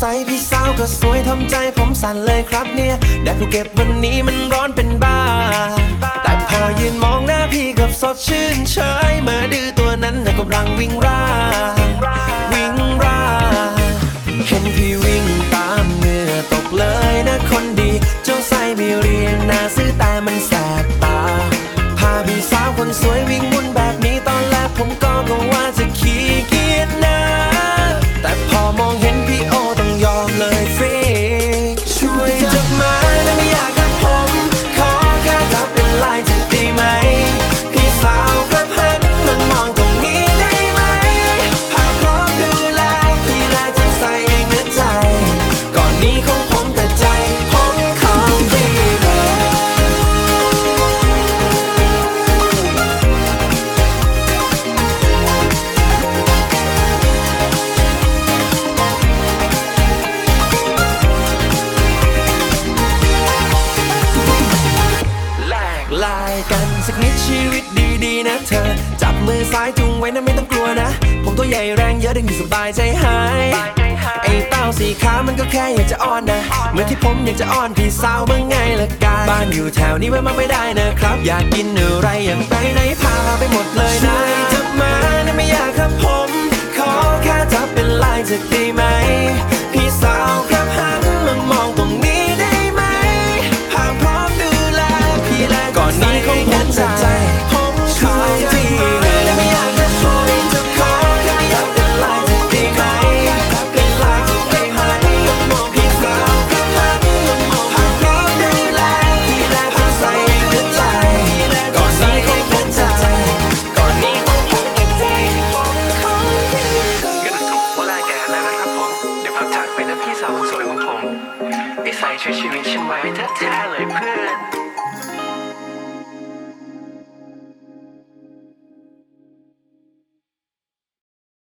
สัยพี่สาวก็สวยทำใจผมสั่นเลยครับเนี่ยแดดภูเก็ตวันนี้มันร้อนเป็นบ้าแต่พอยืนมองหน้าพี่กับสดชื่นเฉยมาดื้อตัวนั้นน่ะกำลังวิ่งร่าเห็นพี่วิ่งตามเหงื่อตกเลยนะคนดีเจ้าไซบีเรียนน่าซื้อแต่มันแสบตาพาพี่สาวคนสวยวิ่งวุ่นแบบนี้ตอนแรกผมก็ว่าจะขี้เกียจนะแต่พอมองเห็นพี่โอต้องยอมเลยฟรีช่วยจับมานะไม่อยากกับผมขอแค่จับเป็นลายจะดีไหมพี่สาวครับหันมันมองตรงนี้ได้ไหมหากพร้อมดูแลพี่แลจะใส่เองนะใจก่อนนี้ของผมแต่ใจผมของพี่ลายกันสักนิดชีวิตดีๆนะเธอจับมือซ้ายจุงไว้นะไม่ต้องกลัวนะผมตัวใหญ่แรงเยอะดึงอยู่สบายใจหายไอ้เต้าสีขามันก็แค่อยากจะอ้อนนะเหมือนที่ผมอยากจะอ้อนพี่สาวเมื่อไงละกันบ้านอยู่แถวนี้แวะมาไม่ได้นะครับอยากกินอะไรอยากไปไหนพาไปหมดเลยนะจับมานะไม่อยากครับผมขอแค่จับเป็นลายจะดีไหมพี่สาวครับหันมามองตรงนี้ได้ไหมหากพร้อมดูแลพี่แลก่อนนี้ของผมจะใจผมช่วยพี่ไม่อยากจะขอจะขอแค่อยากเป็นลายจะดีไหมเป็นลายจะได้ไหมมองพี่สาวครับหันมามองหากพร้อมดูแลพี่แลจะใส่หัวใจก่อนนี้ของผมจะใจก่อนนี้ของผมจะใจผมของพี่งั้นผมลาแกแล้วนะครับผมเดี๋ยวพักจากไปนะพี่สาวคนสวยของผมไอ้ใส่ช่วยชีวิตฉันไว้แท้ๆเลยเพื่อน